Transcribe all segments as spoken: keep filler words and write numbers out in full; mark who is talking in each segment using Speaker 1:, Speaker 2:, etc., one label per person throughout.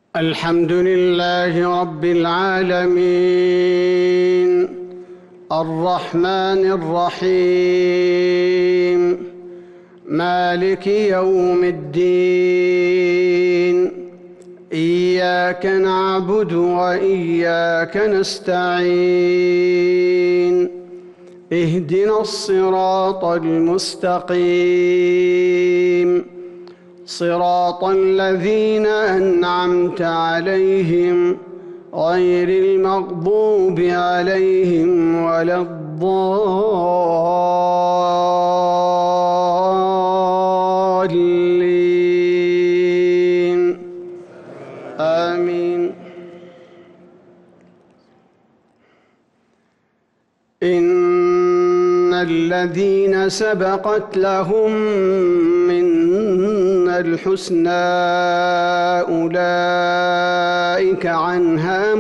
Speaker 1: الحمد لله رب العالمين، الرحمن الرحيم، مالك يوم الدين. إياك نعبد وإياك نستعين، اهدنا الصراط المستقيم، صراط الذين أنعمت عليهم غير المغضوب عليهم ولا الضالين، آمين. إن الذين سبقت لهم منا الحسنى أولئك عنها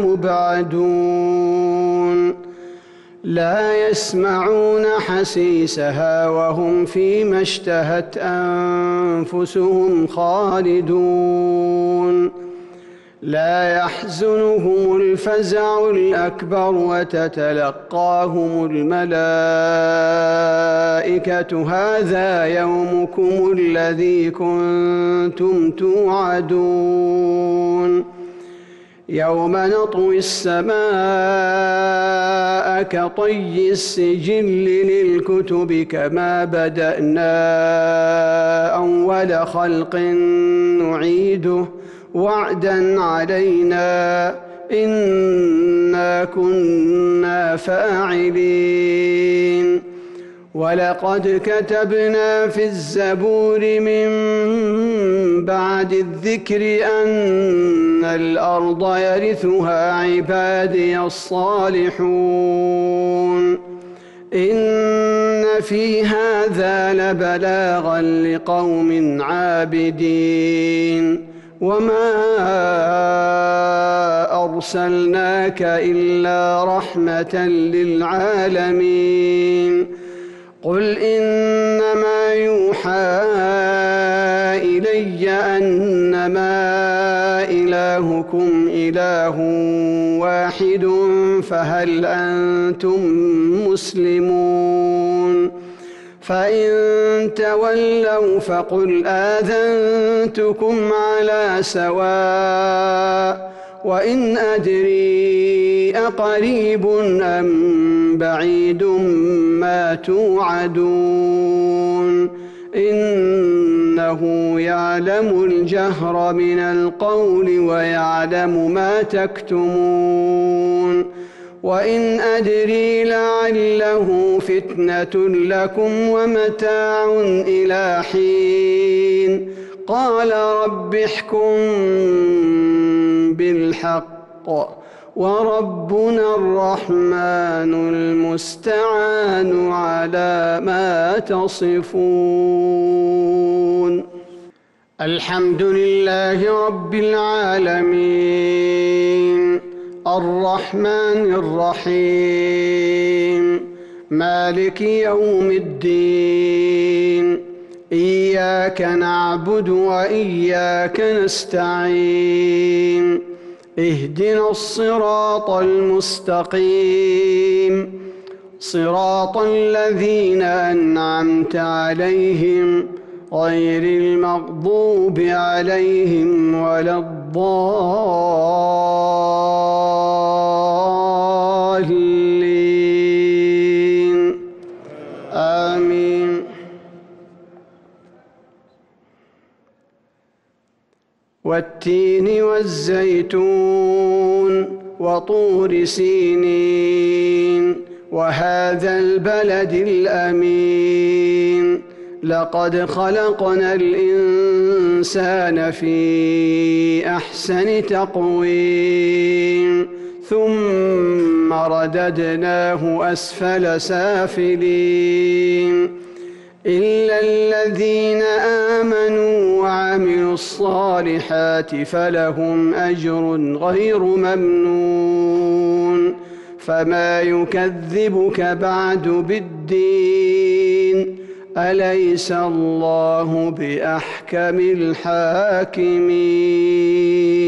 Speaker 1: مبعدون، لا يسمعون حسيسها وهم فيما اشتهت أنفسهم خالدون، لا يحزنهم الفزع الأكبر وتتلقاهم الملائكة هذا يومكم الذي كنتم توعدون. يوم نطوي السماء كطي السجل للكتب كما بدأنا أول خلق نعيده وعدا علينا إنا كنا فاعلين. ولقد كتبنا في الزبور من بعد الذكر أن الأرض يرثها عبادي الصالحون، إن في هذا لبلاغا لقوم عابدين. وما أرسلناك إلا رحمة للعالمين. قل إنما يوحى إلي أنما إلهكم إله واحد فهل أنتم مسلمون؟ فإن تولوا فقل آذنتكم على سواء، وإن أدري أقريب أم بعيد ما توعدون. إنه يعلم الجهر من القول ويعلم ما تكتمون. وإن أدري لعله فتنة لكم ومتاع إلى حين. قال رب احكم بالحق وربنا الرحمن المستعان على ما تصفون. الحمد لله رب العالمين، الرحمن الرحيم، مالك يوم الدين. إياك نعبد وإياك نستعين، اهدنا الصراط المستقيم، صراط الذين أنعمت عليهم غير المغضوب عليهم ولا الضالين، آمين. والتين والزيتون وطور سينين وهذا البلد الأمين. لقد خلقنا الإنسان في أحسن تقويم ثم رددناه أسفل سافلين إلا الذين آمنوا وعملوا الصالحات فلهم أجر غير ممنون. فما يكذبك بعد بالدين أليس الله بأحكم الحاكمين.